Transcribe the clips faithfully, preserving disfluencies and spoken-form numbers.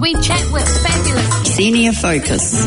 We chat with fabulous guests. Senior Focus.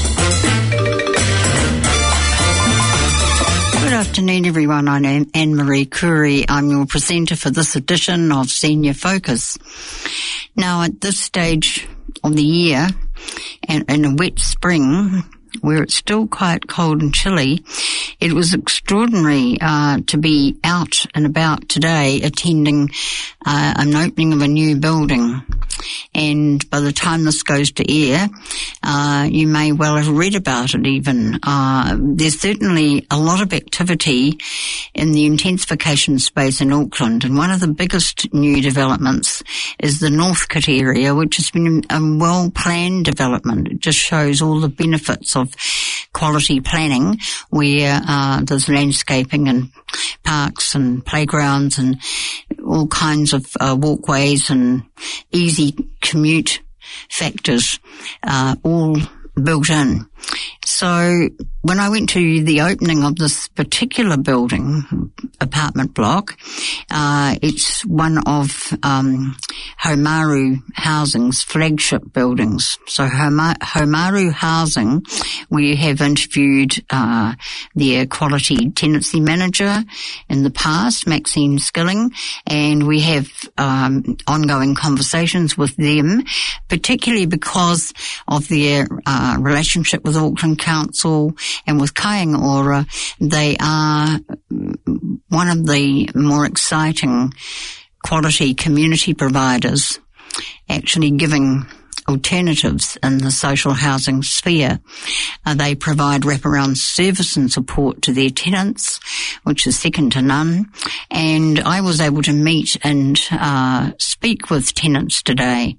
Good afternoon, everyone. I'm Anne-Marie Curry. I'm your presenter for this edition of Senior Focus. Now, at this stage of the year, and in a wet spring, where it's still quite cold and chilly, it was extraordinary uh, to be out and about today attending uh, an opening of a new building. And by the time this goes to air, uh, you may well have read about it even. Uh, there's certainly a lot of activity in the intensification space in Auckland, and one of the biggest new developments is the Northcote area, which has been a well-planned development. It just shows all the benefits of quality planning, where uh, there's landscaping and parks and playgrounds and all kinds of uh, walkways and easy commute factors, uh, all built in. So when I went to the opening of this particular building, apartment block, uh, it's one of um, Haumaru Housing's flagship buildings. So Haumaru Housing, we have interviewed uh, their quality tenancy manager in the past, Maxine Skilling, and we have um, ongoing conversations with them, particularly because of their uh, relationship with Auckland Council and with Kāinga Ora. They are one of the more exciting quality community providers actually giving alternatives in the social housing sphere. Uh, they provide wraparound service and support to their tenants, which is second to none. And I was able to meet and uh, speak with tenants today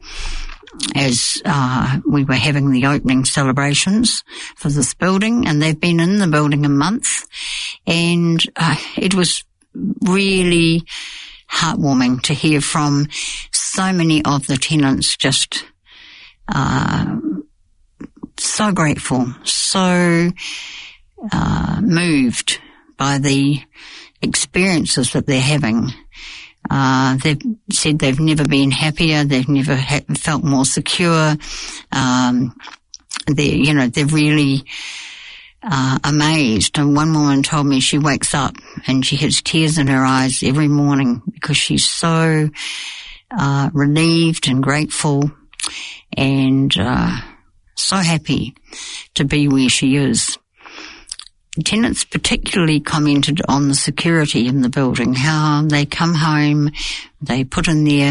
as uh, we were having the opening celebrations for this building, and they've been in the building a month, and uh, it was really heartwarming to hear from so many of the tenants, just uh, so grateful, so uh, moved by the experiences that they're having. Uh, they've said they've never been happier. They've never ha- felt more secure. Um, they, you know, they're really uh, amazed. And one woman told me she wakes up and she has tears in her eyes every morning because she's so uh, relieved and grateful and uh, so happy to be where she is. Tenants particularly commented on the security in the building, how they come home, they put in their,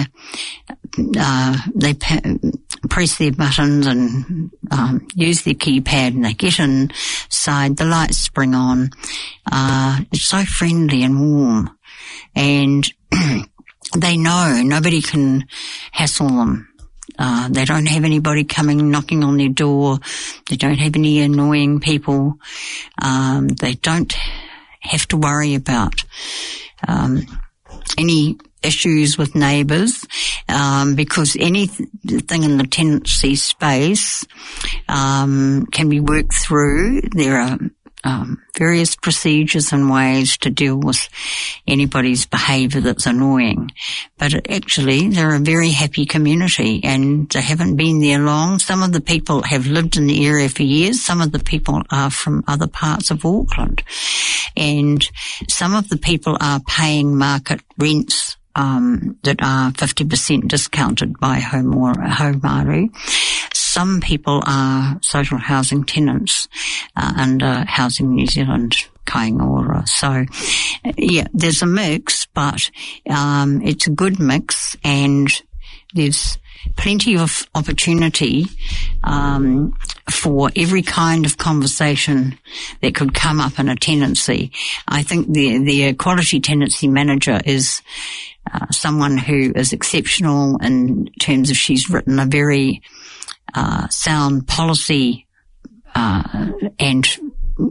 uh, they pa- press their buttons and um, use their keypad and they get inside, the lights spring on. Uh, it's so friendly and warm, and they know nobody can hassle them. Uh, they don't have anybody coming knocking on their door. They don't have any annoying people. Um, they don't have to worry about um, any issues with neighbours, um, because anything in the tenancy space um, can be worked through. There are Um, various procedures and ways to deal with anybody's behaviour that's annoying. But actually, they're a very happy community and they haven't been there long. Some of the people have lived in the area for years. Some of the people are from other parts of Auckland. And some of the people are paying market rents um, that are fifty percent discounted by Haumaru. Some people are social housing tenants uh, under Housing New Zealand, Kāinga Ora. So, yeah, there's a mix, but um, it's a good mix, and there's plenty of opportunity um, for every kind of conversation that could come up in a tenancy. I think the the quality tenancy manager is uh, someone who is exceptional in terms of she's written a very uh, sound policy uh, and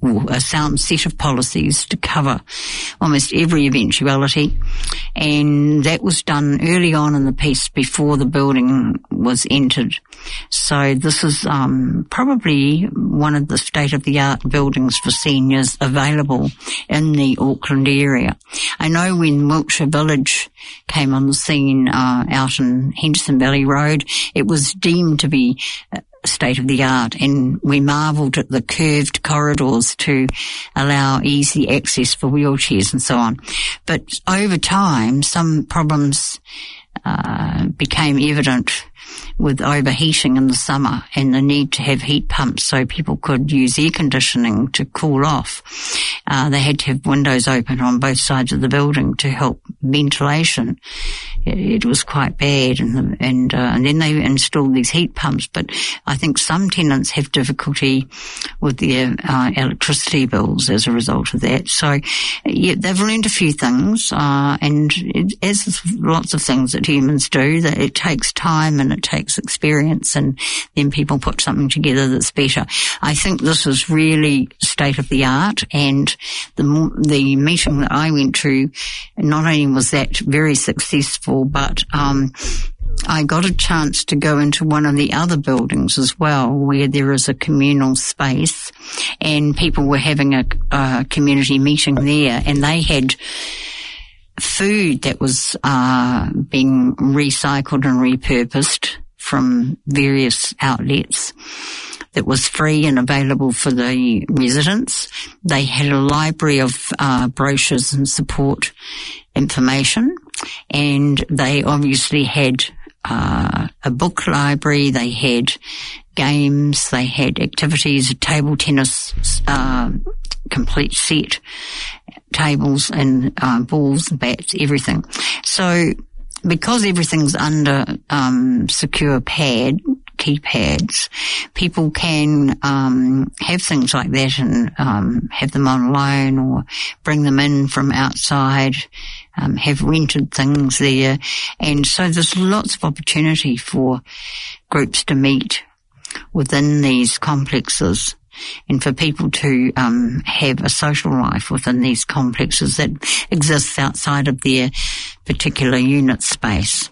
a sound set of policies to cover almost every eventuality, and that was done early on in the piece before the building was entered. So this is um, probably one of the state-of-the-art buildings for seniors available in the Auckland area. I know when Wiltshire Village came on the scene uh, out in Henderson Valley Road, it was deemed to be uh, state-of-the-art, and we marvelled at the curved corridors to allow easy access for wheelchairs and so on. But over time, some problems uh, became evident with overheating in the summer and the need to have heat pumps so people could use air conditioning to cool off. Uh, they had to have windows open on both sides of the building to help ventilation. It, it was quite bad, and and, uh, and then they installed these heat pumps. But I think some tenants have difficulty with their uh, electricity bills as a result of that. So yeah, they've learned a few things, uh, and it, as lots of things that humans do, that it takes time and it takes experience, and then people put something together that's better. I think this is really state of the art, and the the meeting that I went to, not only was that very successful, but um I got a chance to go into one of the other buildings as well, where there is a communal space, and people were having a, a community meeting there, and they had food that was uh being recycled and repurposed from various outlets that was free and available for the residents. They had a library of uh brochures and support information, and they obviously had uh a book library, they had games, they had activities, a table tennis uh complete set, tables and uh, balls, bats, everything. So because everything's under um secure pad, keypads, people can um have things like that and um have them on loan or bring them in from outside, um have rented things there. And so there's lots of opportunity for groups to meet within these complexes, and for people to um have a social life within these complexes that exists outside of their particular unit space.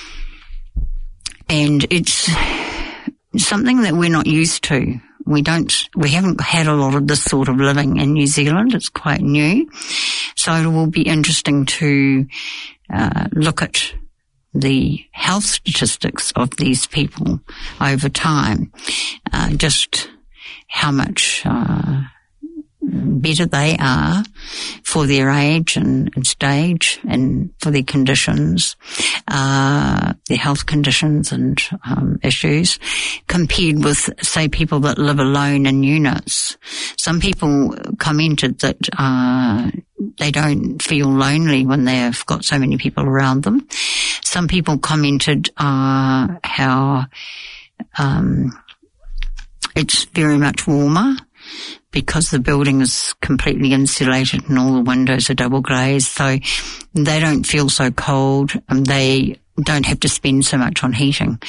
And it's something that we're not used to. We don't, we haven't had a lot of this sort of living in New Zealand. It's quite new. So it will be interesting to uh, look at the health statistics of these people over time. Uh, just how much uh, better they are for their age and, and stage and for their conditions, uh, their health conditions and um, issues, compared with, say, people that live alone in units. Some people commented that uh, they don't feel lonely when they've got so many people around them. Some people commented uh, how um, it's very much warmer because the building is completely insulated and all the windows are double glazed, so they don't feel so cold and they don't have to spend so much on heating.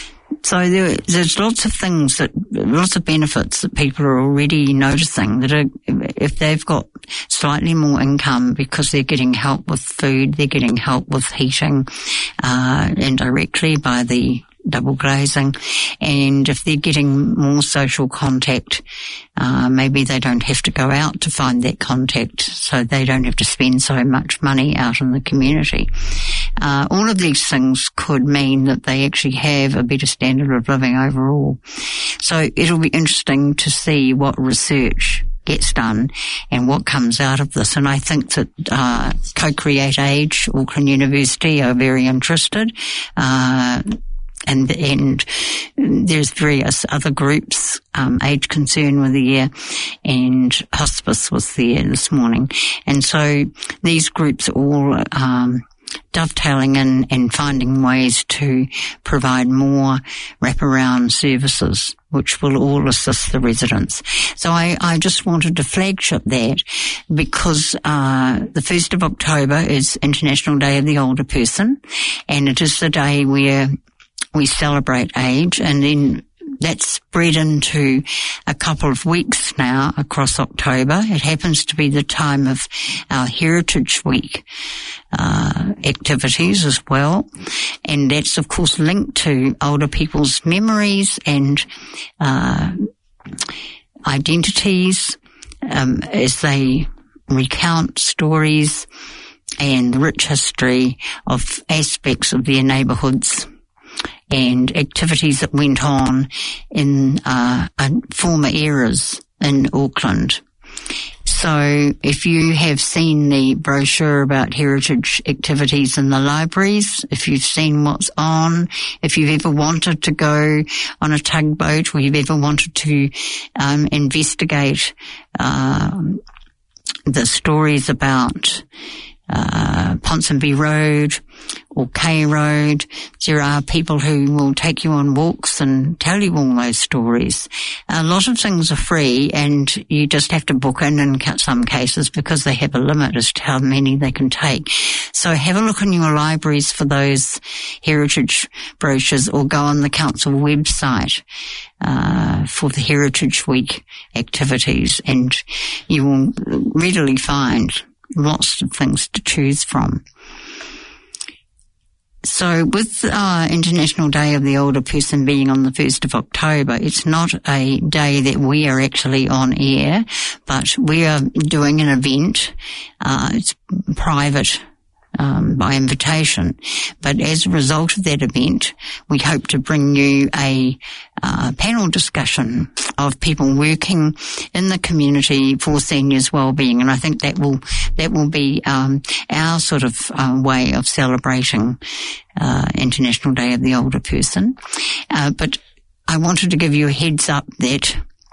So there, there's lots of things that, lots of benefits that people are already noticing, that are, if they've got slightly more income because they're getting help with food, they're getting help with heating, uh, indirectly by the double glazing, and if they're getting more social contact, uh, maybe they don't have to go out to find that contact, so they don't have to spend so much money out in the community. Uh, all of these things could mean that they actually have a better standard of living overall. So it'll be interesting to see what research gets done and what comes out of this. And I think that uh, Co-Create Age, Auckland University, are very interested. Uh, And, and there's various other groups. Um, Age Concern were there, and Hospice was there this morning. And so these groups are all um, dovetailing in and finding ways to provide more wraparound services, which will all assist the residents. So I, I just wanted to flagship that because uh, the first of October is International Day of the Older Person, and it is the day where we celebrate age, and then that's spread into a couple of weeks now across October. It happens to be the time of our Heritage Week uh, activities as well. And that's, of course, linked to older people's memories and uh, identities um, as they recount stories and the rich history of aspects of their neighbourhoods and activities that went on in uh, former eras in Auckland. So if you have seen the brochure about heritage activities in the libraries, if you've seen what's on, if you've ever wanted to go on a tugboat or you've ever wanted to um, investigate uh, the stories about uh, Ponsonby Road or K Road, there are people who will take you on walks and tell you all those stories. A lot of things are free and you just have to book in in some cases because they have a limit as to how many they can take. So have a look in your libraries for those heritage brochures or go on the council website uh, for the Heritage Week activities and you will readily find lots of things to choose from. So with uh, International Day of the Older Person being on the first of October, it's not a day that we are actually on air, but we are doing an event. Uh, it's private um, by invitation. But as a result of that event, we hope to bring you a uh, panel discussion of people working in the community for seniors' wellbeing, and I think that will that will be um, our sort of uh, way of celebrating uh, International Day of the Older Person. Uh, but I wanted to give you a heads up that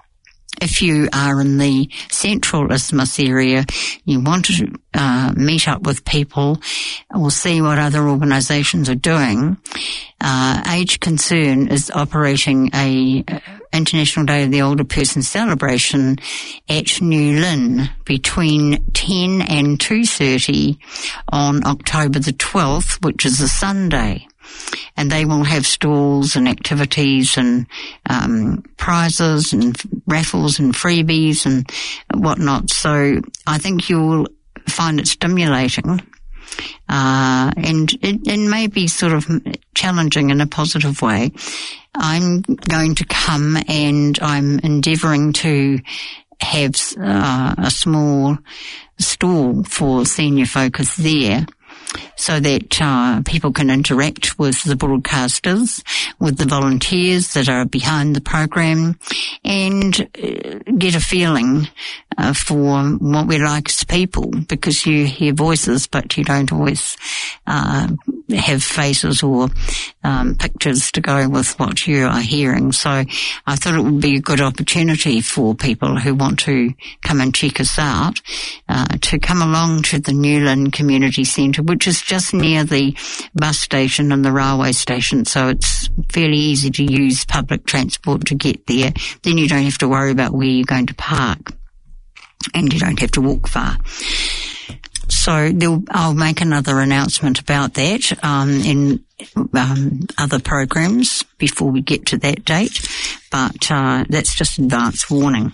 if you are in the Central Isthmus area, you want to uh, meet up with people or see what other organisations are doing, uh, Age Concern is operating a uh, International Day of the Older Person celebration at New Lynn between ten and two thirty on October the twelfth, which is a Sunday. And they will have stalls and activities and um, prizes and raffles and freebies and whatnot. So I think you'll find it stimulating uh, and it, it may be sort of challenging in a positive way. I'm going to come and I'm endeavouring to have uh, a small stall for senior focus there, so that uh, people can interact with the broadcasters, with the volunteers that are behind the program, and uh, get a feeling uh, for what we're like as people, because you hear voices but you don't always uh, have faces or um, pictures to go with what you are hearing. So I thought it would be a good opportunity for people who want to come and check us out uh, to come along to the New Lynn Community Centre, which is just near the bus station and the railway station, so it's fairly easy to use public transport to get there. Then you don't have to worry about where you're going to park, and you don't have to walk far. So I'll make another announcement about that um, in um, other programs before we get to that date, but uh, that's just advance warning.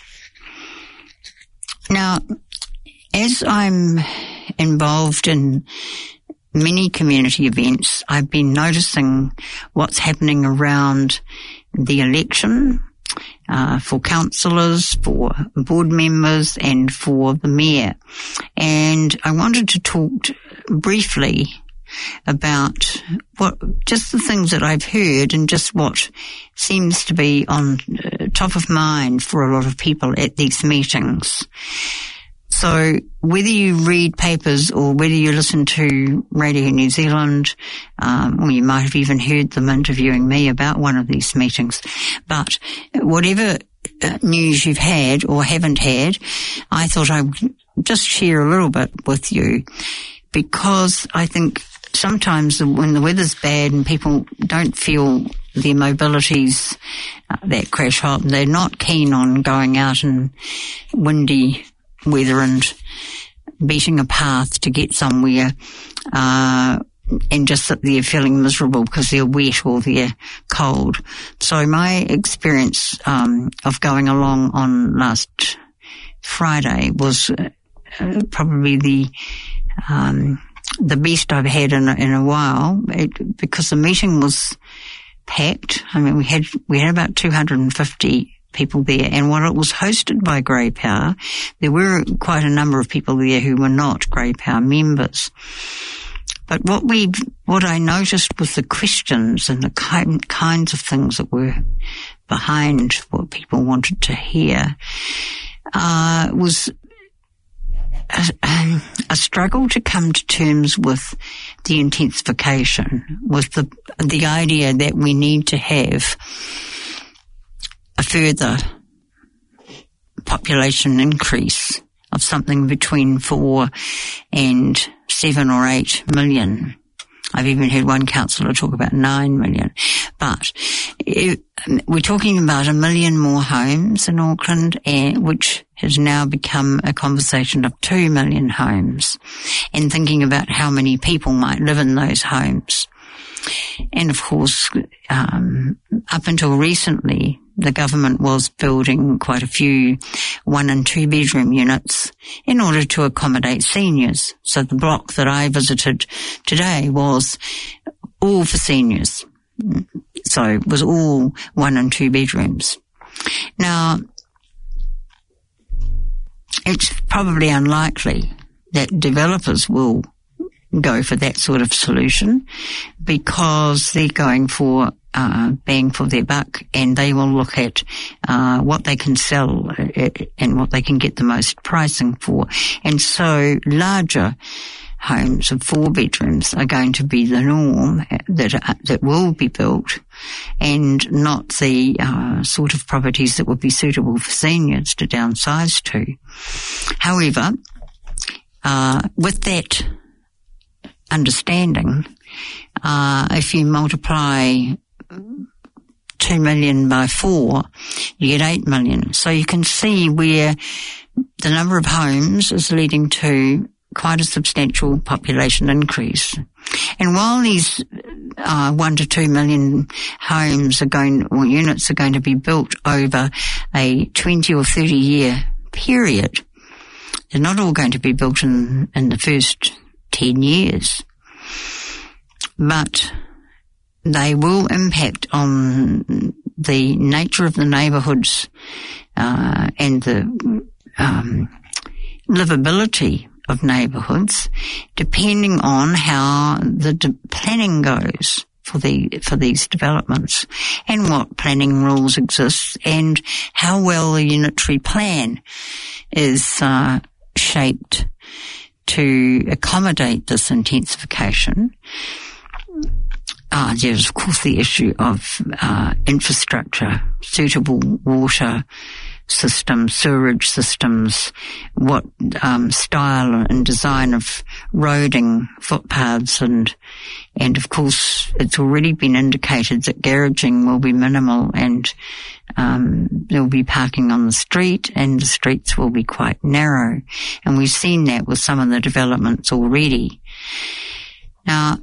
Now, as I'm involved in many community events, I've been noticing what's happening around the election uh, for councillors, for board members and for the mayor. And I wanted to talk briefly about what just the things that I've heard and just what seems to be on uh, top of mind for a lot of people at these meetings. So whether you read papers or whether you listen to Radio New Zealand, um, or you might have even heard them interviewing me about one of these meetings, but whatever uh, news you've had or haven't had, I thought I would just share a little bit with you, because I think sometimes when the weather's bad and people don't feel their mobility's uh, that crash hot, they're not keen on going out in windy weather and beating a path to get somewhere, uh, and just sit there feeling miserable because they're wet or they're cold. So my experience um, of going along on last Friday was uh, probably the um, the best I've had in a, in a while, it, because the meeting was packed. I mean, we had we had about two hundred fifty people there, and while it was hosted by Grey Power, there were quite a number of people there who were not Grey Power members. But what we, what I noticed with the questions and the kind, kinds of things that were behind what people wanted to hear, uh, was a, a struggle to come to terms with the intensification, with the the idea that we need to have a further population increase of something between four and seven or eight million. I've even heard one councillor talk about nine million. But it, we're talking about a million more homes in Auckland, and, which has now become a conversation of two million homes, and thinking about how many people might live in those homes. And of course, um, up until recently, the government was building quite a few one and two bedroom units in order to accommodate seniors. So the block that I visited today was all for seniors. So it was all one and two bedrooms. Now, it's probably unlikely that developers will go for that sort of solution, because they're going for uh, bang for their buck, and they will look at uh, what they can sell and what they can get the most pricing for. And so larger homes of four bedrooms are going to be the norm that uh, that will be built, and not the uh, sort of properties that would be suitable for seniors to downsize to. However, uh, with that understanding, uh, if you multiply two million by four, you get eight million. So you can see where the number of homes is leading to quite a substantial population increase. And while these uh, one to two million homes are going, or units are going to be built over a twenty or thirty year period, they're not all going to be built in, in the first ten years, but they will impact on the nature of the neighbourhoods uh, and the um, livability of neighbourhoods, depending on how the de- planning goes for the for these developments, and what planning rules exist, and how well the unitary plan is uh, shaped to accommodate this intensification. Uh, there's, of course, the issue of uh, infrastructure, suitable water systems, sewerage systems, what um, style and design of roading, footpaths, and and of course it's already been indicated that garaging will be minimal, and um, there will be parking on the street, and the streets will be quite narrow, and we've seen that with some of the developments already. Now,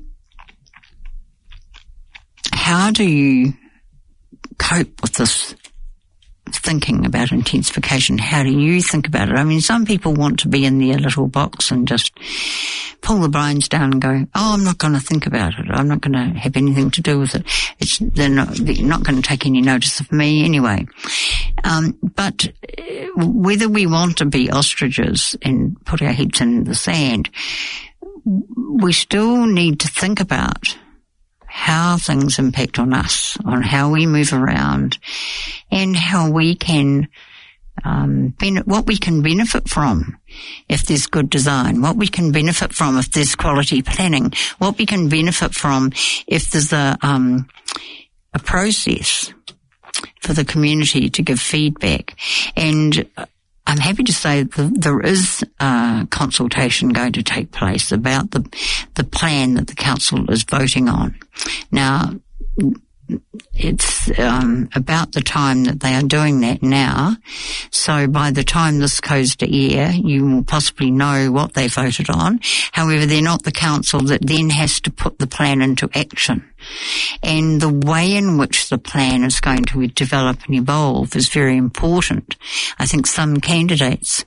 how do you cope with this thinking about intensification? How do you think about it? I mean, some people want to be in their little box and just pull the blinds down and go, oh, I'm not going to think about it. I'm not going to have anything to do with it. It's, they're not, they're not going to take any notice of me anyway. Um, but whether we want to be ostriches and put our heads in the sand, we still need to think about how things impact on us, on how we move around, and how we can, um, ben- what we can benefit from if there's good design, what we can benefit from if there's quality planning, what we can benefit from if there's a, um, a process for the community to give feedback. And I'm happy to say that there is a consultation going to take place about the the plan that the council is voting on. Now, it's um, about the time that they are doing that now. So by the time this goes to air, you will possibly know what they voted on. However, they're not the council that then has to put the plan into action. And the way in which the plan is going to develop and evolve is very important. I think some candidates,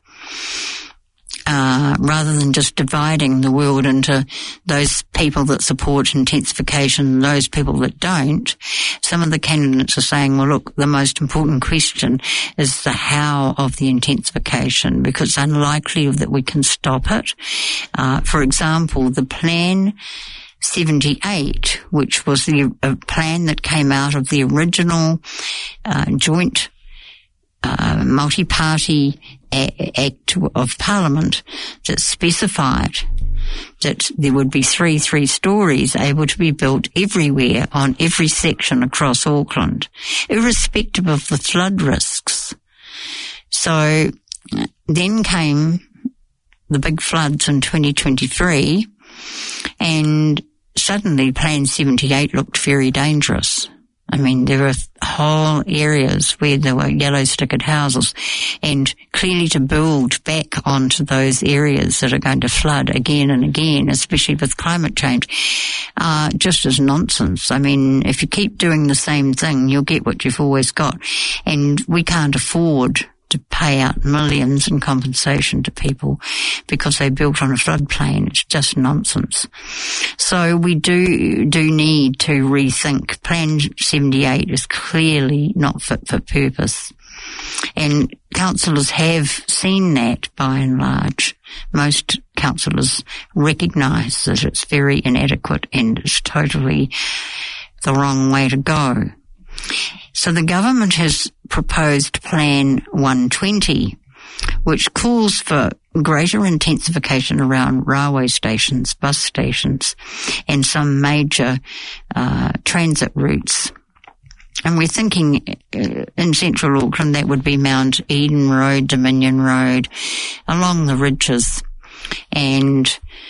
Uh, rather than just dividing the world into those people that support intensification and those people that don't, some of the candidates are saying, well, look, the most important question is the how of the intensification, because it's unlikely that we can stop it. Uh, for example, the Plan seventy-eight, which was the uh, plan that came out of the original uh, joint uh, multi-party Act of Parliament that specified that there would be three three stories able to be built everywhere on every section across Auckland, irrespective of the flood risks. So then came the big floods in twenty twenty-three, and suddenly Plan seventy-eight looked very dangerous. I mean, there are whole areas where there were yellow stickered houses, and clearly to build back onto those areas that are going to flood again and again, especially with climate change, uh, just as nonsense. I mean, if you keep doing the same thing, you'll get what you've always got. And we can't afford to pay out millions in compensation to people because they built on a floodplain. It's just nonsense. So we do do need to rethink. Plan seventy-eight is clearly not fit for purpose. And councillors have seen that by and large. Most councillors recognise that it's very inadequate and it's totally the wrong way to go. So the government has proposed Plan one twenty, which calls for greater intensification around railway stations, bus stations, and some major uh, transit routes. And we're thinking uh, in central Auckland that would be Mount Eden Road, Dominion Road, along the ridges, and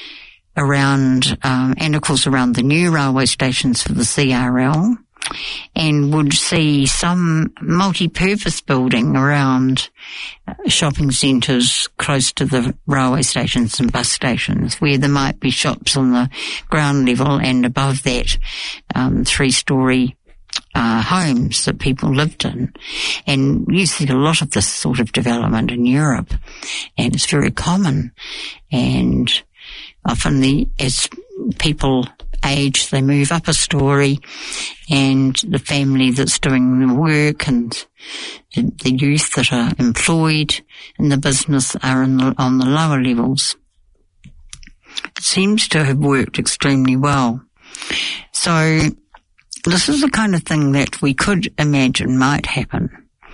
around, um, and of course around the new railway stations for the C R L. And would see some multi-purpose building around shopping centres close to the railway stations and bus stations, where there might be shops on the ground level and above that um, three-storey uh, homes that people lived in. And you see a lot of this sort of development in Europe, and it's very common. And often the as people age, they move up a story, and the family that's doing the work and the, the youth that are employed in the business are in the, on the lower levels. It seems to have worked extremely well. So this is the kind of thing that we could imagine might happen.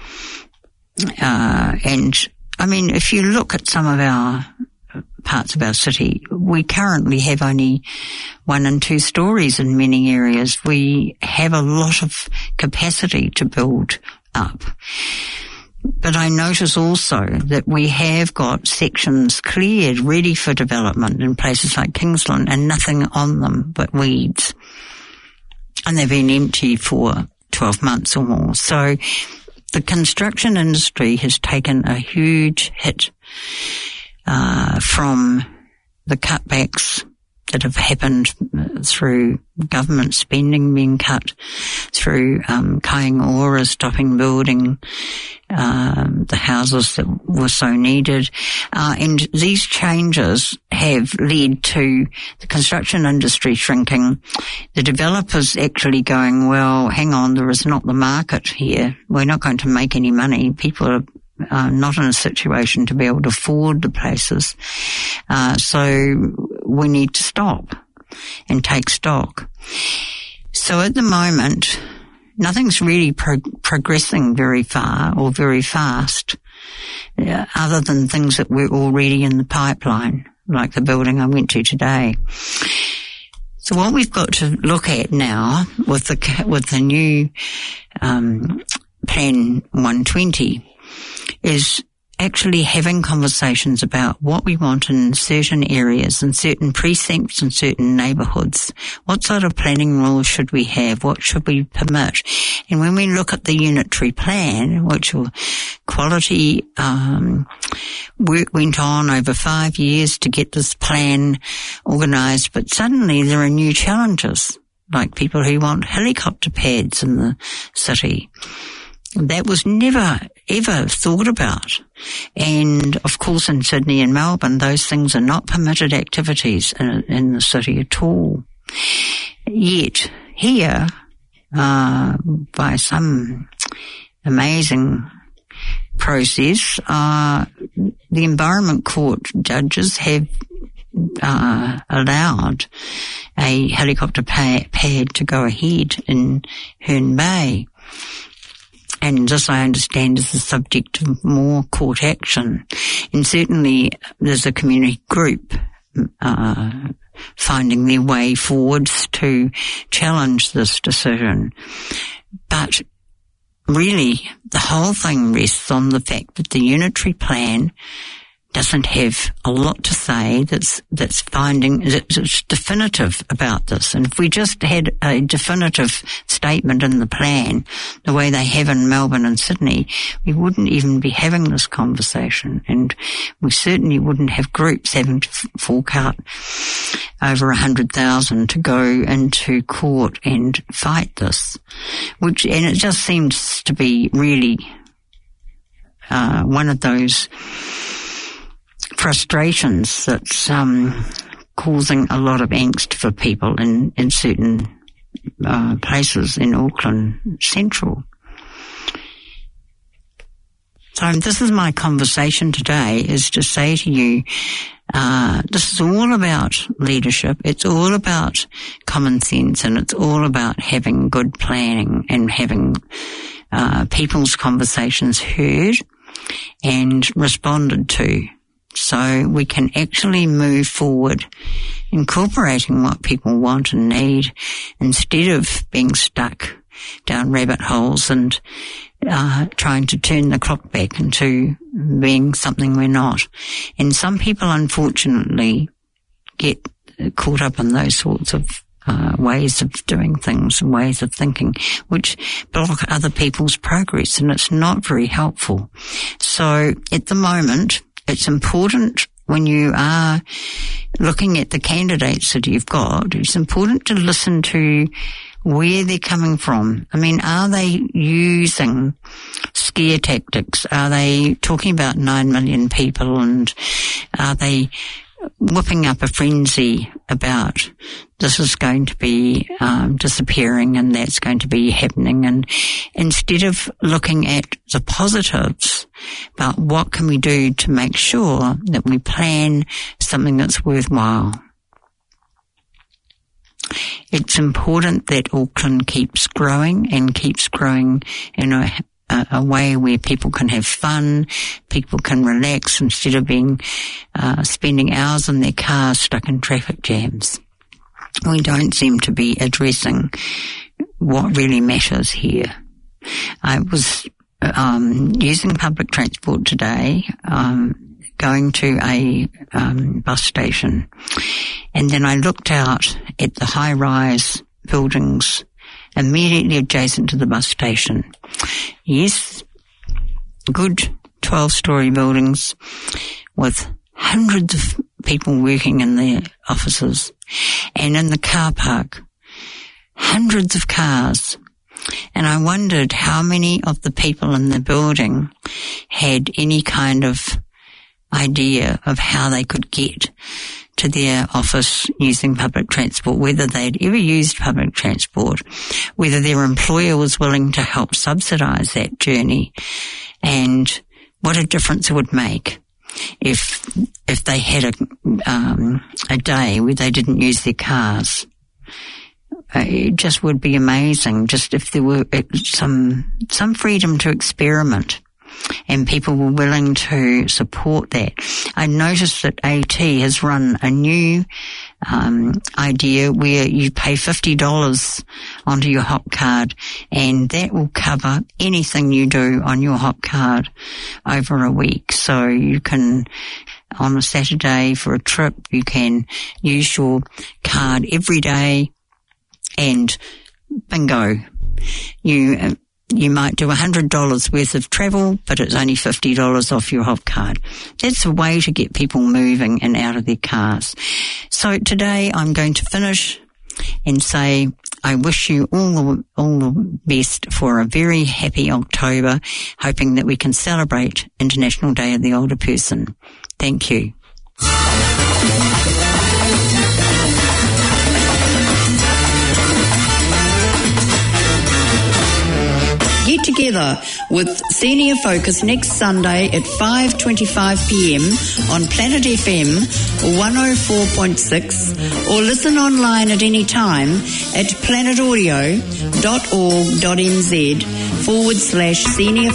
Uh, and I mean, if you look at some of our parts of our city, we currently have only one and two stories in many areas. We have a lot of capacity to build up. But I notice also that we have got sections cleared, ready for development in places like Kingsland, and nothing on them but weeds. And they've been empty for twelve months or more. So the construction industry has taken a huge hit Uh, from the cutbacks that have happened through government spending being cut, through um, Kaingaora stopping building um, the houses that were so needed. Uh, and these changes have led to the construction industry shrinking, the developers actually going, well, hang on, there is not the market here. We're not going to make any money. People are Uh, not in a situation to be able to afford the places. Uh, so we need to stop and take stock. So at the moment, nothing's really pro- progressing very far or very fast, uh, other than things that were already in the pipeline, like the building I went to today. So what we've got to look at now with the, with the new um, Plan one twenty is actually having conversations about what we want in certain areas, in certain precincts, in certain neighbourhoods. What sort of planning rules should we have? What should we permit? And when we look at the unitary plan, which will quality um, work went on over five years to get this plan organised, but suddenly there are new challenges, like people who want helicopter pads in the city. That was never, ever thought about. And, of course, in Sydney and Melbourne, those things are not permitted activities in, in the city at all. Yet, here, uh, by some amazing process, uh, the Environment Court judges have uh, allowed a helicopter pad, pad to go ahead in Herne Bay. And this, I understand, is the subject of more court action. And certainly there's a community group uh, finding their way forwards to challenge this decision. But really, the whole thing rests on the fact that the unitary plan doesn't have a lot to say that's that's finding that's definitive about this. And if we just had a definitive statement in the plan, the way they have in Melbourne and Sydney, we wouldn't even be having this conversation, and we certainly wouldn't have groups having to fork out over a hundred thousand to go into court and fight this. Which, and it just seems to be really uh, one of those frustrations that's um, causing a lot of angst for people in, in certain uh, places in Auckland Central. So this is my conversation today, is to say to you, uh, this is all about leadership, it's all about common sense, and it's all about having good planning and having uh, people's conversations heard and responded to. So we can actually move forward incorporating what people want and need instead of being stuck down rabbit holes and uh, trying to turn the clock back into being something we're not. And some people, unfortunately, get caught up in those sorts of uh, ways of doing things and ways of thinking, which block other people's progress, and it's not very helpful. So at the moment, it's important when you are looking at the candidates that you've got, it's important to listen to where they're coming from. I mean, are they using scare tactics? Are they talking about nine million people, and are they whipping up a frenzy about this is going to be um, disappearing and that's going to be happening, and instead of looking at the positives about what can we do to make sure that we plan something that's worthwhile. It's important that Auckland keeps growing and keeps growing in a A, a way where people can have fun, people can relax instead of being uh, spending hours in their cars stuck in traffic jams. We don't seem to be addressing what really matters here. I was um, using public transport today, um, going to a um, bus station, and then I looked out at the high-rise buildings immediately adjacent to the bus station. Yes, good twelve-storey buildings with hundreds of people working in their offices, and in the car park, hundreds of cars. And I wondered how many of the people in the building had any kind of idea of how they could get to their office using public transport, whether they'd ever used public transport, whether their employer was willing to help subsidise that journey, and what a difference it would make if if they had a um, a day where they didn't use their cars. Uh, it just would be amazing, just if there were some some freedom to experiment and people were willing to support that. I noticed that AT has run a new um, idea where you pay fifty dollars onto your hop card, and that will cover anything you do on your hop card over a week. So you can, on a Saturday for a trip, you can use your card every day, and bingo, you uh, you might do one hundred dollars worth of travel, but it's only fifty dollars off your hop card. That's a way to get people moving and out of their cars. So today I'm going to finish and say I wish you all the, all the best for a very happy October, hoping that we can celebrate International Day of the Older Person. Thank you. Get together with Senior Focus next Sunday at five twenty-five p m on Planet F M one oh four point six, or listen online at any time at planetaudio.org.nz forward slash senior